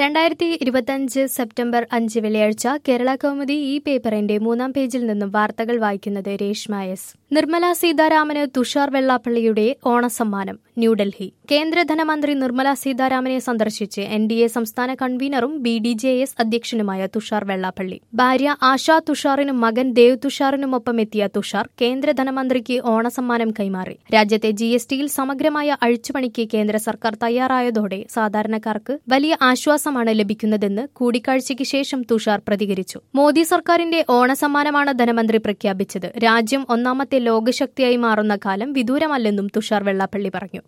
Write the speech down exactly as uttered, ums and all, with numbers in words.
രണ്ടായിരത്തി ഇരുപത്തിയഞ്ച് സെപ്റ്റംബർ അഞ്ച് വെള്ളിയാഴ്ച കേരള കൗമുദി ഈ പേപ്പറിന്റെ മൂന്നാം പേജിൽ നിന്നും വാർത്തകൾ വായിക്കുന്നത് രേഷ്മ എസ്. നിർമ്മല സീതാരാമന് തുഷാർ വെള്ളാപ്പള്ളിയുടെ ഓണസമ്മാനം. ന്യൂഡൽഹി. കേന്ദ്ര ധനമന്ത്രി നിർമ്മല സീതാരാമനെ സന്ദർശിച്ച് എൻ ഡി എ സംസ്ഥാന കൺവീനറും ബി ഡി ജെ എസ് അധ്യക്ഷനുമായ തുഷാർ വെള്ളാപ്പള്ളി. ഭാര്യ ആശാ തുഷാറിനും മകൻ ദേവ് തുഷാറിനുമൊപ്പം എത്തിയ തുഷാർ കേന്ദ്ര ധനമന്ത്രിക്ക് ഓണസമ്മാനം കൈമാറി. രാജ്യത്തെ ജി എസ് ടിയിൽ സമഗ്രമായ അഴിച്ചുപണിക്ക് കേന്ദ്ര സർക്കാർ തയ്യാറായതോടെ സാധാരണക്കാർക്ക് വലിയ ആശ്വാസമാണ് ലഭിക്കുന്നതെന്ന് കൂടിക്കാഴ്ചയ്ക്ക് ശേഷം തുഷാർ പ്രതികരിച്ചു. മോദി സർക്കാരിന്റെ ഓണസമ്മാനമാണ് ധനമന്ത്രി പ്രഖ്യാപിച്ചത്. രാജ്യം ഒന്നാമത്തെ ലോകശക്തിയായി മാറുന്ന കാലം വിദൂരമല്ലെന്നും തുഷാർ വെള്ളാപ്പള്ളി പറഞ്ഞു.